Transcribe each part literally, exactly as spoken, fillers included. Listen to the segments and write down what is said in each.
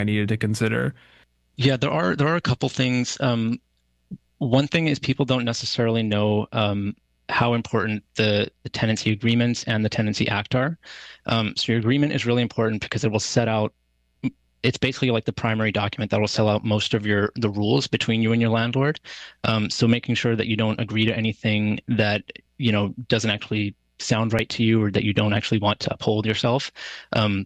I needed to consider? Yeah, there are there are a couple things. Um, one thing is people don't necessarily know um, how important the, the tenancy agreements and the Tenancy Act are. Um, so your agreement is really important because it will set out, it's basically like the primary document that will set out most of your the rules between you and your landlord. Um, so making sure that you don't agree to anything that, you know, doesn't actually sound right to you or that you don't actually want to uphold yourself. Um,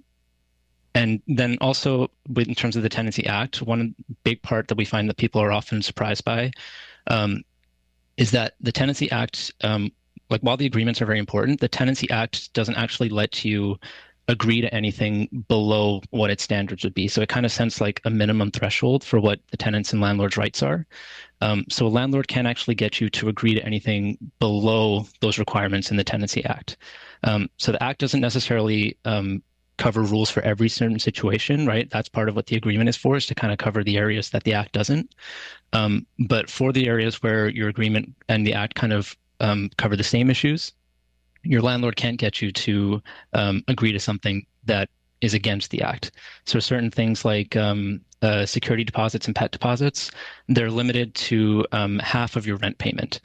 And then also with, in terms of the Tenancy Act, one big part that we find that people are often surprised by um, is that the Tenancy Act, um, like while the agreements are very important, the Tenancy Act doesn't actually let you agree to anything below what its standards would be. So it kind of sets like a minimum threshold for what the tenants and landlords' rights are. Um, so a landlord can't actually get you to agree to anything below those requirements in the Tenancy Act. Um, so the Act doesn't necessarily um, cover rules for every certain situation, right? That's part of what the agreement is for, is to kind of cover the areas that the Act doesn't. Um, but for the areas where your agreement and the Act kind of um, cover the same issues, your landlord can't get you to um, agree to something that is against the Act. So certain things like um, uh, security deposits and pet deposits, they're limited to um, half of your rent payment.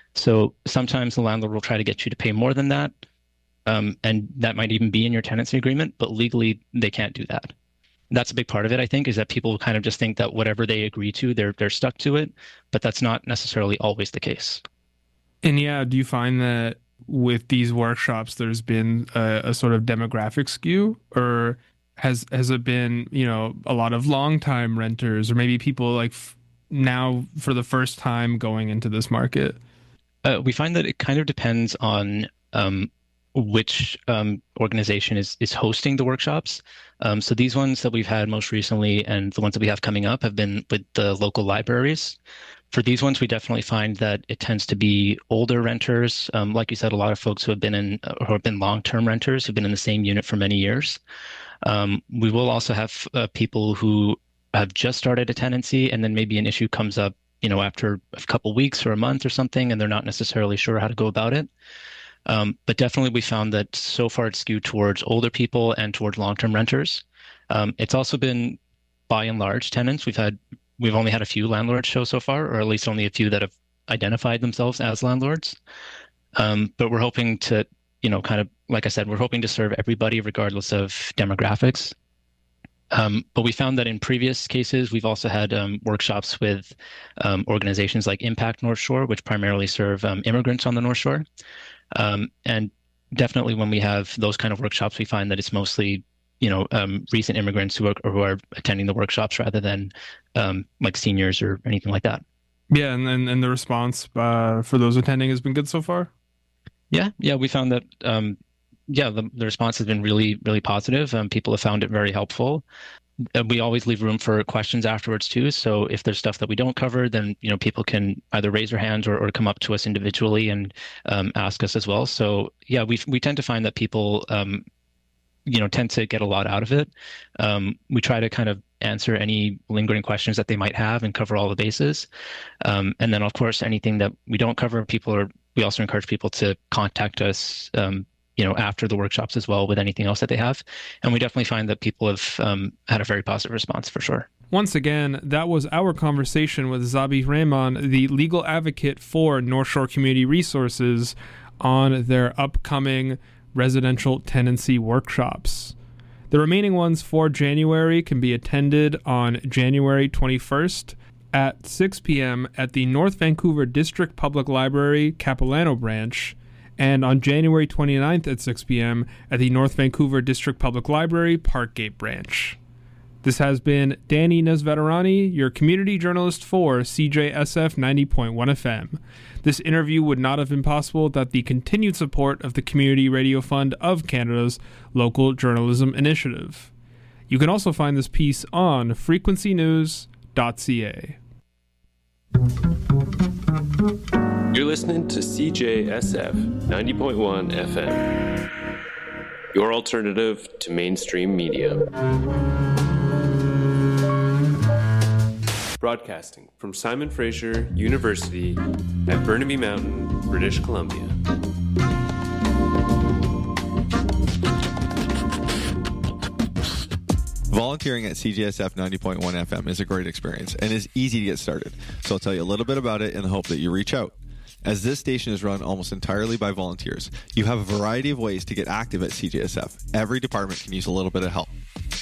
So sometimes the landlord will try to get you to pay more than that. Um, and that might even be in your tenancy agreement, but legally they can't do that. That's a big part of it, I think, is that people kind of just think that whatever they agree to, they're they're stuck to it, but that's not necessarily always the case. And yeah, do you find that with these workshops, there's been a, a sort of demographic skew, or has has it been, you know, a lot of longtime renters, or maybe people like f- now for the first time going into this market? Uh, we find that it kind of depends on um, which um, organization is is hosting the workshops. Um, so these ones that we've had most recently and the ones that we have coming up have been with the local libraries. For these ones, we definitely find that it tends to be older renters. Um, like you said, a lot of folks who have been in, uh, who have been long-term renters, who've been in the same unit for many years. Um, we will also have uh, people who have just started a tenancy, and then maybe an issue comes up, you know, after a couple weeks or a month or something, and they're not necessarily sure how to go about it. Um, but definitely we found that so far it's skewed towards older people and towards long-term renters. Um, it's also been, by and large, tenants. We've had We've only had a few landlords show so far, or at least only a few that have identified themselves as landlords. Um, but we're hoping to, you know, kind of, like I said, we're hoping to serve everybody regardless of demographics. Um, but we found that in previous cases, we've also had um, workshops with um, organizations like Impact North Shore, which primarily serve um, immigrants on the North Shore. Um, and definitely when we have those kind of workshops, we find that it's mostly you know, um, recent immigrants who are who are attending the workshops rather than um, like seniors or anything like that. Yeah, and and, and the response uh, for those attending has been good so far? Yeah, yeah, we found that, um, yeah, the, the response has been really, really positive. Um, people have found it very helpful. Uh, we always leave room for questions afterwards too. So if there's stuff that we don't cover, then, you know, people can either raise their hands or, or come up to us individually and um, ask us as well. So yeah, we we tend to find that people um, you know, tend to get a lot out of it. Um, we try to kind of answer any lingering questions that they might have and cover all the bases. Um, and then, of course, anything that we don't cover, people are, we also encourage people to contact us, um, you know, after the workshops as well with anything else that they have. And we definitely find that people have um, had a very positive response for sure. Once again, that was our conversation with Zabi Rehman, the legal advocate for North Shore Community Resources, on their upcoming residential tenancy workshops. The remaining ones for January can be attended on January twenty-first at six p.m. at the North Vancouver District Public Library, Capilano Branch, and on January twenty-ninth at six p.m. at the North Vancouver District Public Library, Parkgate Branch. This has been Danny Nesveterani, your community journalist for C J S F ninety point one F M. This interview would not have been possible without the continued support of the Community Radio Fund of Canada's Local Journalism Initiative. You can also find this piece on frequency news dot c a. You're listening to C J S F ninety point one F M, your alternative to mainstream media. Broadcasting from Simon Fraser University at Burnaby Mountain, British Columbia. Volunteering at C J S F ninety point one F M is a great experience and is easy to get started, so I'll tell you a little bit about it in the hope that you reach out. As this station is run almost entirely by volunteers, you have a variety of ways to get active at C J S F. Every department can use a little bit of help.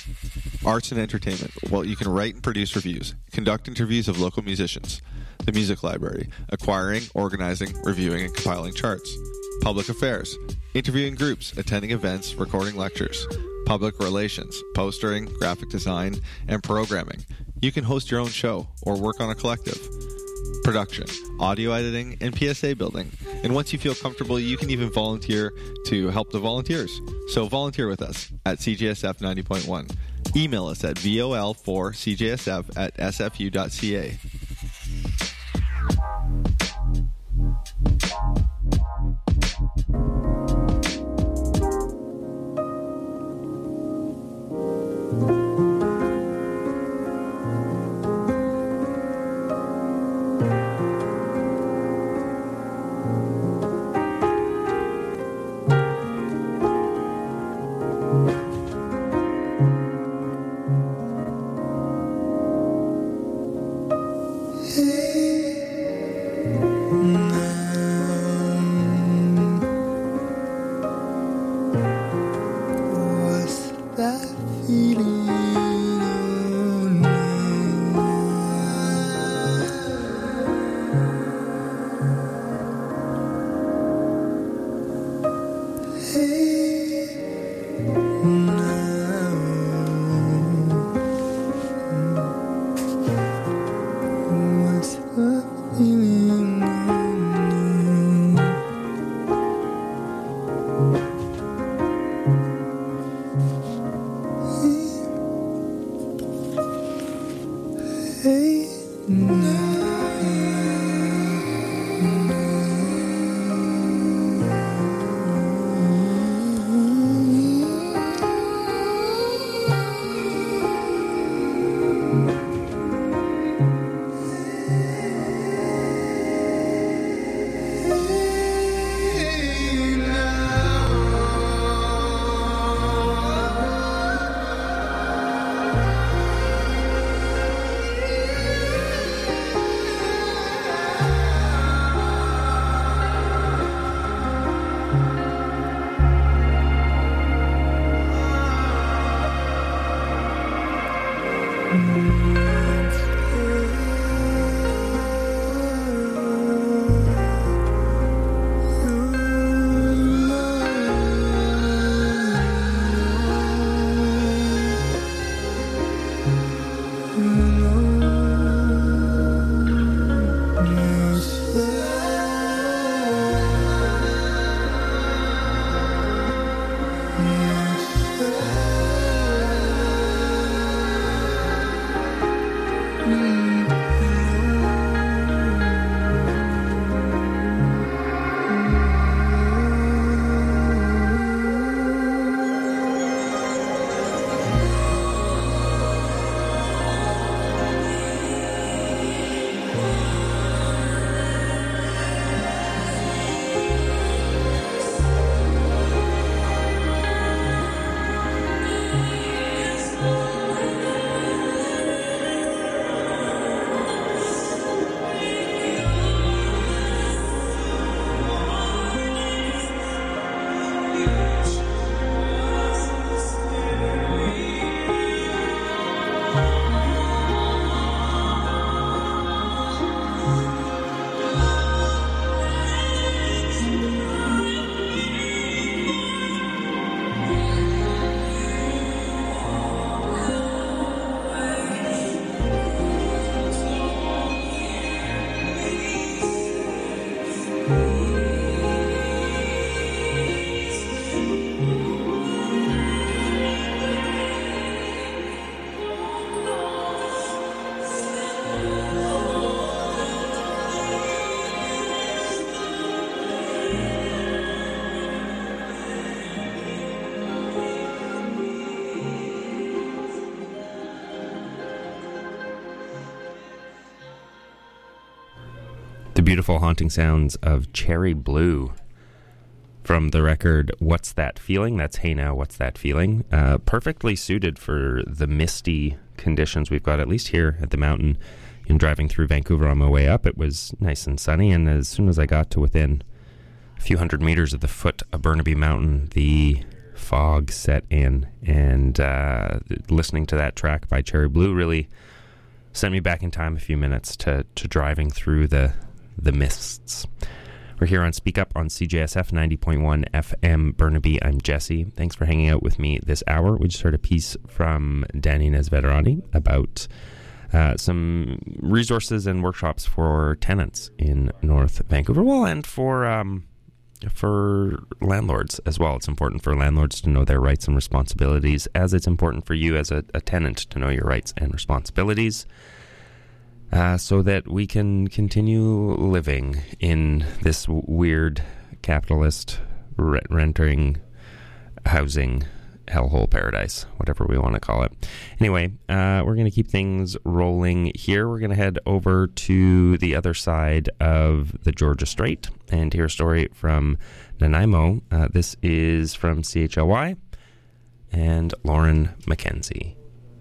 Arts and entertainment. Well, you can write and produce reviews, conduct interviews of local musicians. The music library. Acquiring, organizing, reviewing, and compiling charts. Public affairs. Interviewing groups, attending events, recording lectures. Public relations, postering, graphic design, and programming. You can host your own show or work on a collective. Production, audio editing, and P S A building. And once you feel comfortable, you can even volunteer to help the volunteers. So volunteer with us at C J S F ninety point one. Email us at V O L four C J S F at S F U dot C A. The beautiful haunting sounds of Cherry Blue From the record, What's That Feeling? That's Hey Now, What's That Feeling? Uh, perfectly suited for the misty conditions we've got, at least here at the mountain. In driving through Vancouver on my way up, it was nice and sunny, and as soon as I got to within a few hundred meters of the foot of Burnaby Mountain, the fog set in, and uh, listening to that track by Cherry Blue really sent me back in time a few minutes to, to driving through the the mists. We're here on Speak Up on C J S F ninety point one F M Burnaby. I'm Jesse. Thanks for hanging out with me this hour. We just heard a piece from Danny Nesveterani about uh, some resources and workshops for tenants in North Vancouver. Well, and for um, for landlords as well. It's important for landlords to know their rights and responsibilities, as it's important for you as a, a tenant to know your rights and responsibilities. Uh, so that we can continue living in this w- weird capitalist re- renting housing hellhole paradise, whatever we want to call it. Anyway, uh, we're going to keep things rolling here. We're going to head over to the other side of the Georgia Strait and hear a story from Nanaimo. Uh, this is from C H L Y and Lauren McKenzie.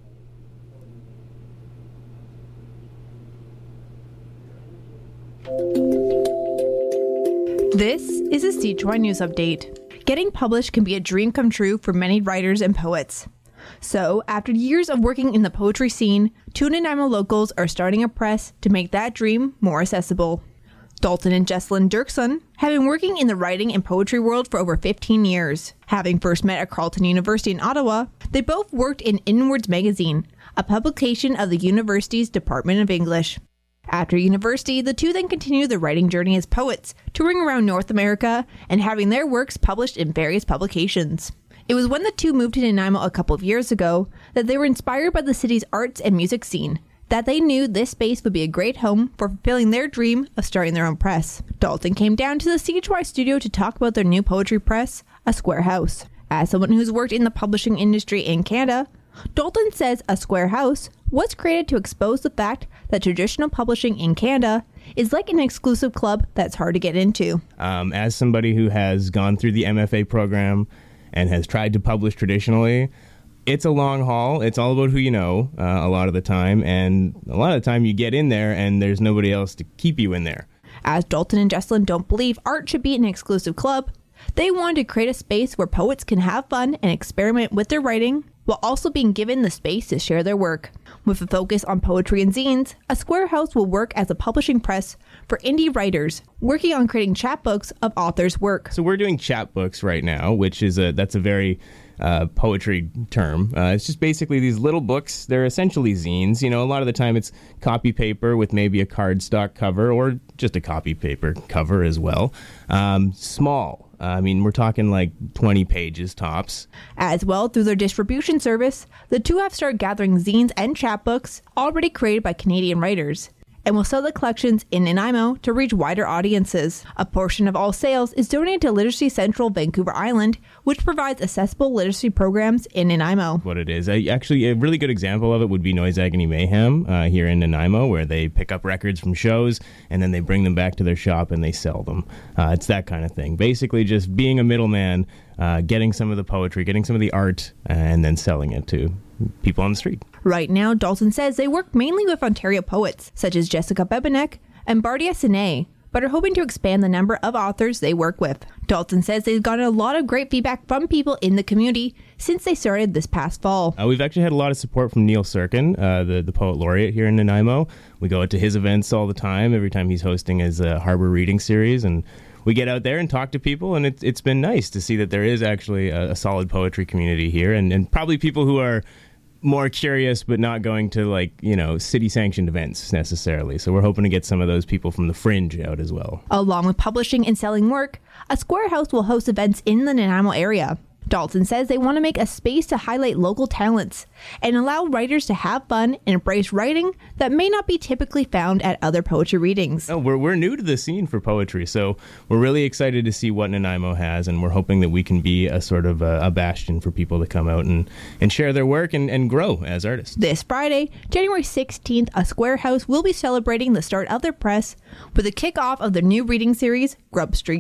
This is a C H Y News Update. Getting published can be a dream come true for many writers and poets. So, after years of working in the poetry scene, two Nanaimo locals are starting a press to make that dream more accessible. Dalton and Jesselyn Dirksen have been working in the writing and poetry world for over fifteen years. Having first met at Carleton University in Ottawa, they both worked in Inwards Magazine, a publication of the university's Department of English. After university, the two then continued their writing journey as poets, touring around North America and having their works published in various publications. It was when the two moved to Nanaimo a couple of years ago that they were inspired by the city's arts and music scene, that they knew this space would be a great home for fulfilling their dream of starting their own press. Dalton came down to the C H Y studio to talk about their new poetry press, A Square House. As someone who's worked in the publishing industry in Canada, Dalton says A Square House was created to expose the fact that traditional publishing in Canada is like an exclusive club that's hard to get into. Um, as somebody who has gone through the M F A program and has tried to publish traditionally, it's a long haul. It's all about who you know uh, a lot of the time. And a lot of the time you get in there and there's nobody else to keep you in there. As Dalton and Jesselyn don't believe art should be an exclusive club, they wanted to create a space where poets can have fun and experiment with their writing while also being given the space to share their work. With a focus on poetry and zines, A Square House will work as a publishing press for indie writers, working on creating chapbooks of authors' work. So we're doing chapbooks right now, which is a that's a very uh, poetry term. Uh, it's just basically these little books. They're essentially zines. You know, a lot of the time it's copy paper with maybe a cardstock cover or just a copy paper cover as well. Um, small. I mean, we're talking like twenty pages tops. As well, through their distribution service, the two have started gathering zines and chapbooks already created by Canadian writers, and will sell the collections in Nanaimo to reach wider audiences. A portion of all sales is donated to Literacy Central Vancouver Island, which provides accessible literacy programs in Nanaimo. What it is. I, actually, a really good example of it would be Noise Agony Mayhem uh, here in Nanaimo, where they pick up records from shows and then they bring them back to their shop and they sell them. Uh, it's that kind of thing. Basically, just being a middleman, uh, getting some of the poetry, getting some of the art, uh, and then selling it to people on the street. Right now, Dalton says they work mainly with Ontario poets, such as Jessica Bebenek and Bardia Sine, but are hoping to expand the number of authors they work with. Dalton says they've gotten a lot of great feedback from people in the community since they started this past fall. Uh, we've actually had a lot of support from Neil Serkin, uh, the, the poet laureate here in Nanaimo. We go out to his events all the time, every time he's hosting his uh, Harbor Reading Series, and we get out there and talk to people, and it's it's been nice to see that there is actually a, a solid poetry community here, and, and probably people who are more curious but not going to, like, you know, city-sanctioned events necessarily. So we're hoping to get some of those people from the fringe out as well. Along with publishing and selling work, A Square House will host events in the Nanaimo area. Dalton says they want to make a space to highlight local talents and allow writers to have fun and embrace writing that may not be typically found at other poetry readings. Oh, we're, we're new to the scene for poetry, so we're really excited to see what Nanaimo has, and we're hoping that we can be a sort of a, a bastion for people to come out and, and share their work and, and grow as artists. This Friday, January sixteenth, A Square House will be celebrating the start of their press with a kickoff of their new reading series, Grub Street.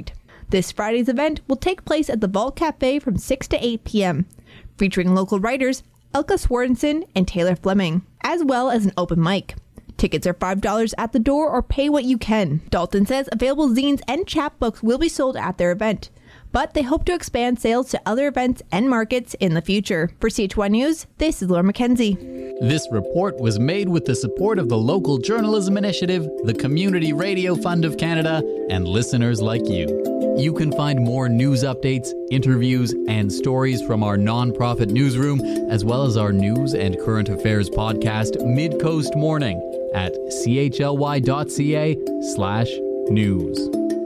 This Friday's event will take place at the Vault Cafe from six to eight p.m., featuring local writers Elka Swardenson and Taylor Fleming, as well as an open mic. Tickets are five dollars at the door or pay what you can. Dalton says available zines and chapbooks will be sold at their event, but they hope to expand sales to other events and markets in the future. For C H Y News, this is Laura McKenzie. This report was made with the support of the Local Journalism Initiative, the Community Radio Fund of Canada, and listeners like you. You can find more news updates, interviews, and stories from our nonprofit newsroom, as well as our news and current affairs podcast, Mid-Coast Morning, at chly.ca slash news.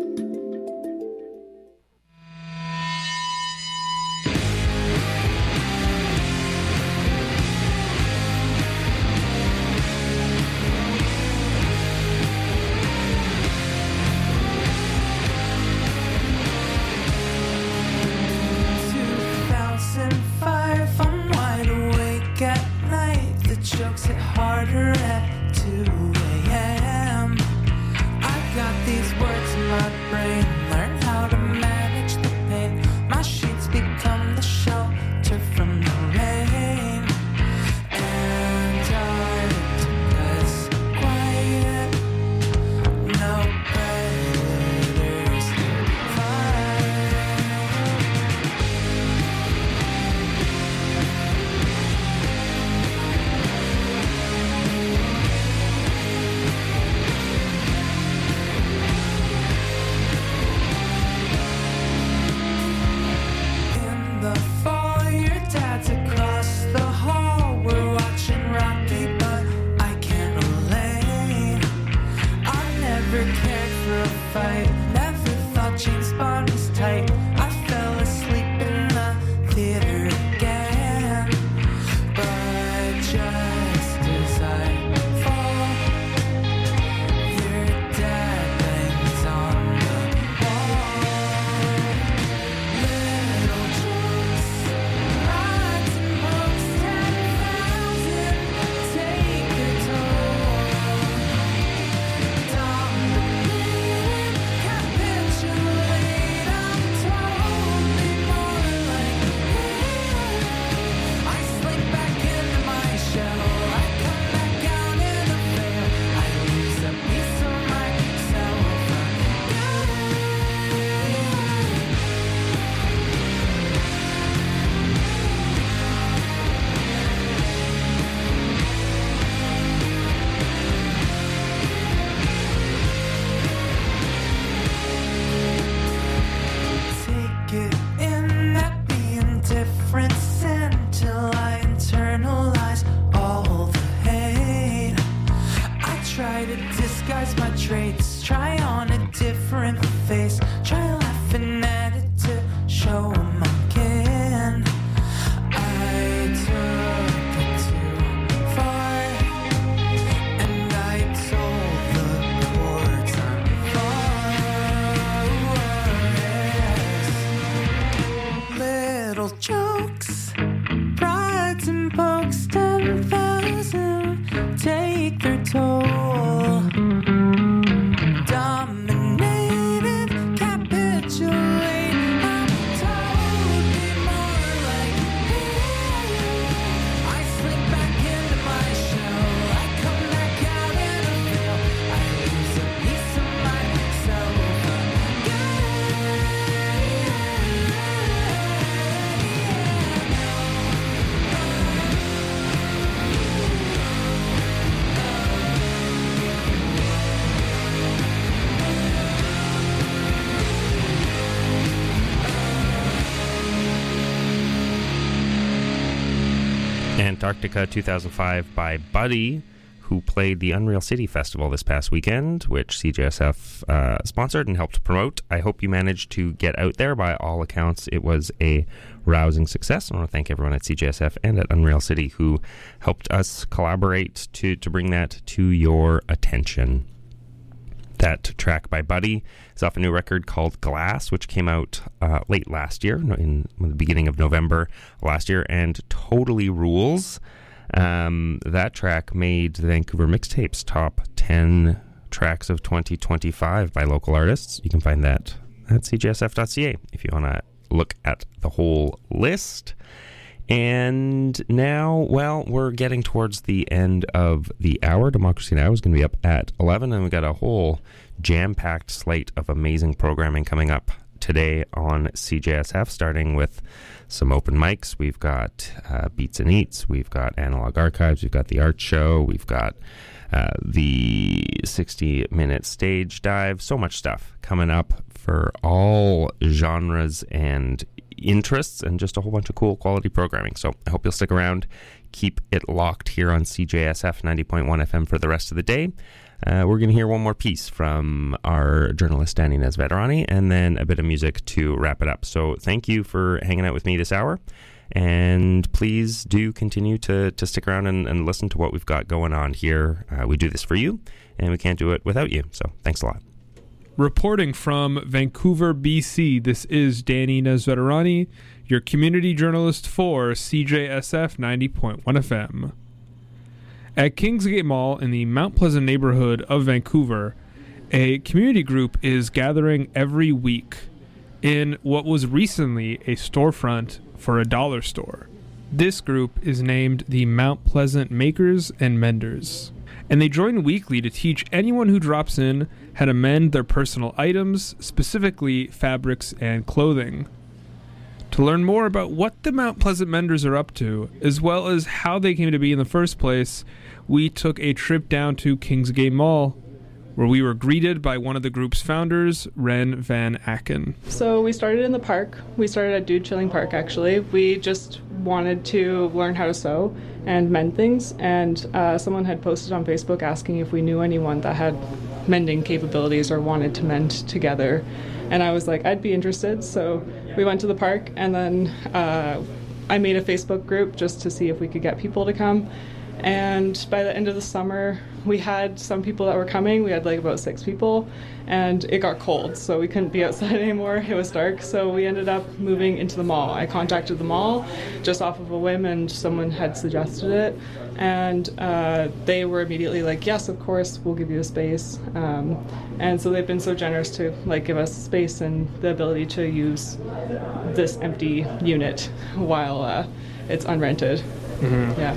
Antarctica two thousand five by Buddy, who played the Unreal City Festival this past weekend, which C J S F uh, sponsored and helped promote. I hope you managed to get out there. By all accounts, it was a rousing success. I want to thank everyone at C J S F and at Unreal City who helped us collaborate to, to bring that to your attention. That track by Buddy is off a new record called Glass, which came out uh, late last year, in the beginning of November last year, and totally rules. Um, that track made the Vancouver Mixtapes top ten tracks of twenty twenty-five by local artists. You can find that at c j s f dot c a if you want to look at the whole list. And now, well, we're getting towards the end of the hour. Democracy Now! Is going to be up at eleven, and we've got a whole jam-packed slate of amazing programming coming up today on C J S F, starting with some open mics. We've got uh, Beats and Eats, we've got Analog Archives, we've got the Art Show, we've got uh, the sixty-minute stage dive. So much stuff coming up for all genres and interests, and just a whole bunch of cool quality programming. So I hope you'll stick around. Keep it locked here on C J S F ninety point one F M for the rest of the day. Uh, we're going to hear one more piece from our journalist Danny Nesveterani, and then a bit of music to wrap it up. So thank you for hanging out with me this hour, and please do continue to, to stick around and, and listen to what we've got going on here. Uh, we do this for you, and we can't do it without you. So thanks a lot. Reporting from Vancouver, B C, this is Danny Nesveterani, your community journalist for C J S F ninety point one F M. At Kingsgate Mall in the Mount Pleasant neighborhood of Vancouver, a community group is gathering every week in what was recently a storefront for a dollar store. This group is named the Mount Pleasant Makers and Menders, and they join weekly to teach anyone who drops in how to mend their personal items, specifically fabrics and clothing. To learn more about what the Mount Pleasant Menders are up to, as well as how they came to be in the first place, we took a trip down to Kingsgate Mall, where we were greeted by one of the group's founders, Ren Van Aken. So we started in the park. We started at Dude Chilling Park, actually. We just wanted to learn how to sew and mend things, and uh, someone had posted on Facebook asking if we knew anyone that had mending capabilities or wanted to mend together. And I was like, I'd be interested. So we went to the park, and then uh, I made a Facebook group just to see if we could get people to come. And by the end of the summer, we had some people that were coming. We had like about six people, and it got cold, so we couldn't be outside anymore. It was dark, so we ended up moving into the mall. I contacted the mall just off of a whim, and someone had suggested it, and uh, they were immediately like, yes, of course, we'll give you a space. Um, and so they've been so generous to like give us space and the ability to use this empty unit while uh, it's unrented. Mm-hmm. Yeah.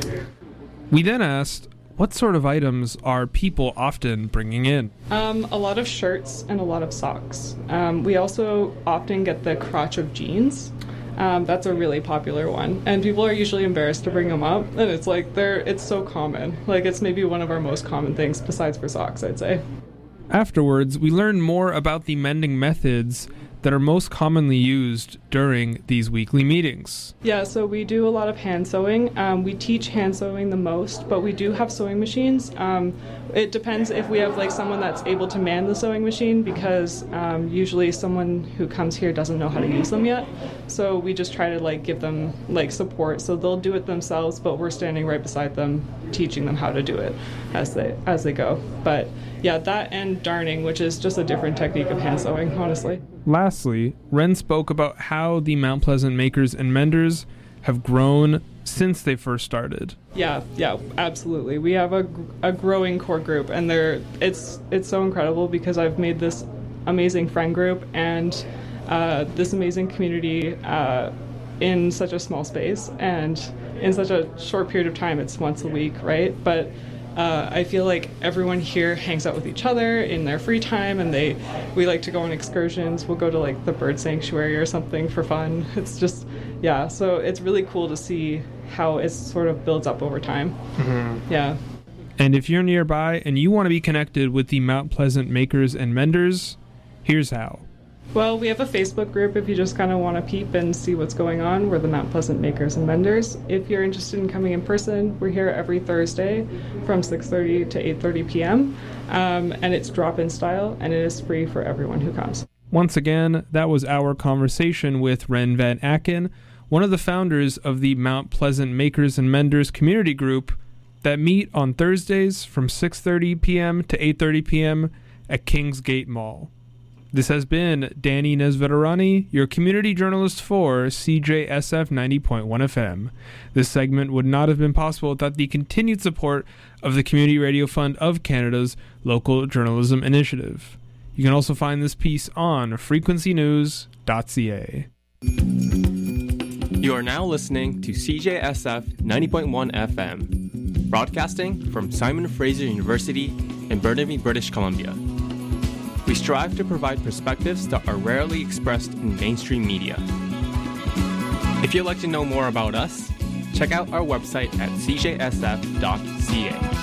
We then asked, what sort of items are people often bringing in? Um, a lot of shirts and a lot of socks. Um, we also often get the crotch of jeans. Um, that's a really popular one, and people are usually embarrassed to bring them up. And it's like they're it's so common. Like it's maybe one of our most common things besides for socks, I'd say. Afterwards, we learned more about the mending methods that are most commonly used during these weekly meetings. Yeah, so we do a lot of hand sewing. Um, we teach hand sewing the most, but we do have sewing machines. Um, it depends if we have like someone that's able to man the sewing machine, because um, usually someone who comes here doesn't know how to use them yet. So we just try to like give them like support, so they'll do it themselves, but we're standing right beside them, teaching them how to do it as they as they go. But yeah, that and darning, which is just a different technique of hand sewing, honestly. Lastly, Ren spoke about how the Mount Pleasant Makers and Menders have grown since they first started. Yeah, yeah, absolutely. We have a, a growing core group, and they're it's it's so incredible because I've made this amazing friend group and uh, this amazing community uh, in such a small space and in such a short period of time. It's once a week, right? But Uh, I feel like everyone here hangs out with each other in their free time, and they we like to go on excursions. We'll go to like the bird sanctuary or something for fun. It's just, yeah, so it's really cool to see how it sort of builds up over time. Mm-hmm. Yeah. And if you're nearby and you want to be connected with the Mount Pleasant Makers and Menders, here's how. Well, we have a Facebook group if you just kind of want to peep and see what's going on. We're the Mount Pleasant Makers and Menders. If you're interested in coming in person, we're here every Thursday from six thirty to eight thirty p.m. Um, and it's drop-in style, and it is free for everyone who comes. Once again, that was our conversation with Ren Van Aken, one of the founders of the Mount Pleasant Makers and Menders community group that meet on Thursdays from six thirty p.m. to eight thirty p.m. at Kingsgate Mall. This has been Danny Nesveterani, your community journalist for C J S F ninety point one F M. This segment would not have been possible without the continued support of the Community Radio Fund of Canada's Local Journalism Initiative. You can also find this piece on frequency news dot c a. You are now listening to C J S F ninety point one F M, broadcasting from Simon Fraser University in Burnaby, British Columbia. We strive to provide perspectives that are rarely expressed in mainstream media. If you'd like to know more about us, check out our website at c j s f dot c a.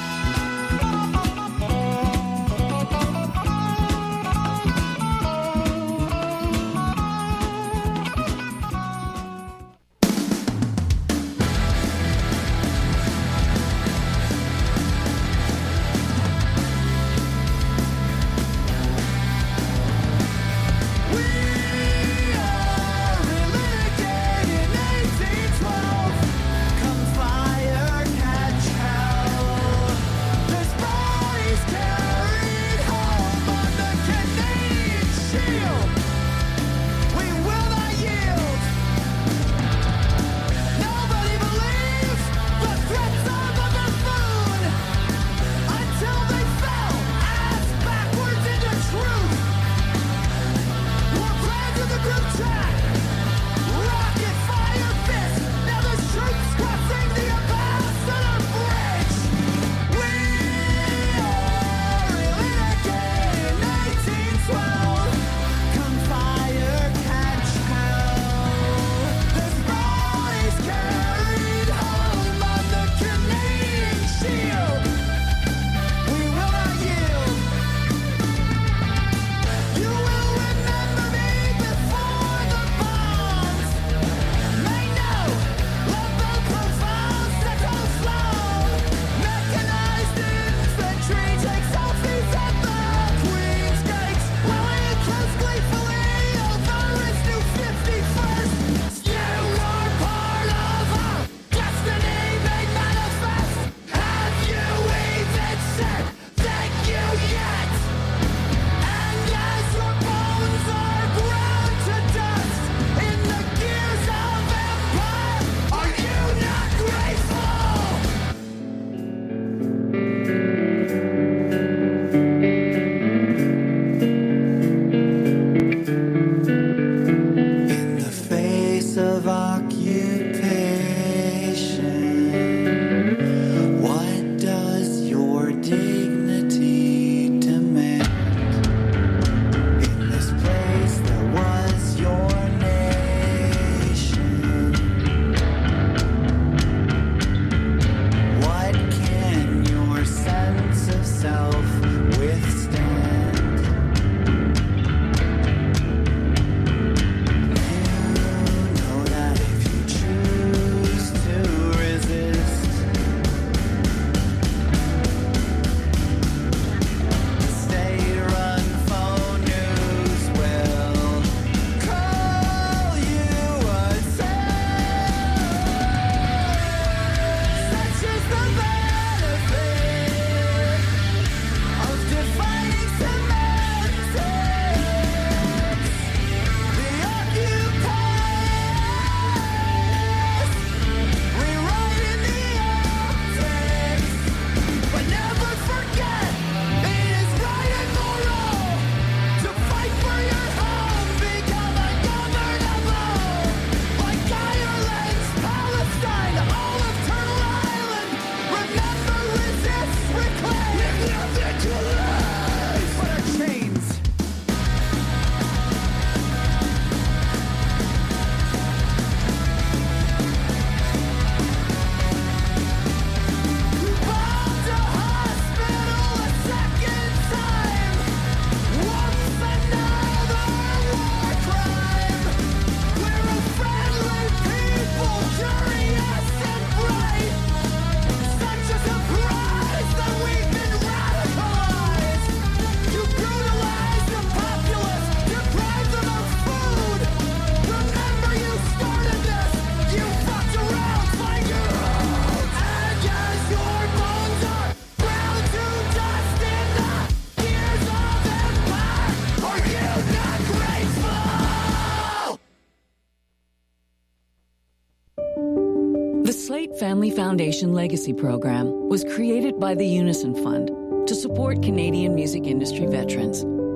Slate Family Foundation Legacy Program was created by the Unison Fund to support Canadian music industry veterans.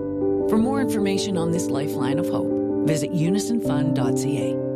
For more information on this lifeline of hope, visit unison fund dot c a.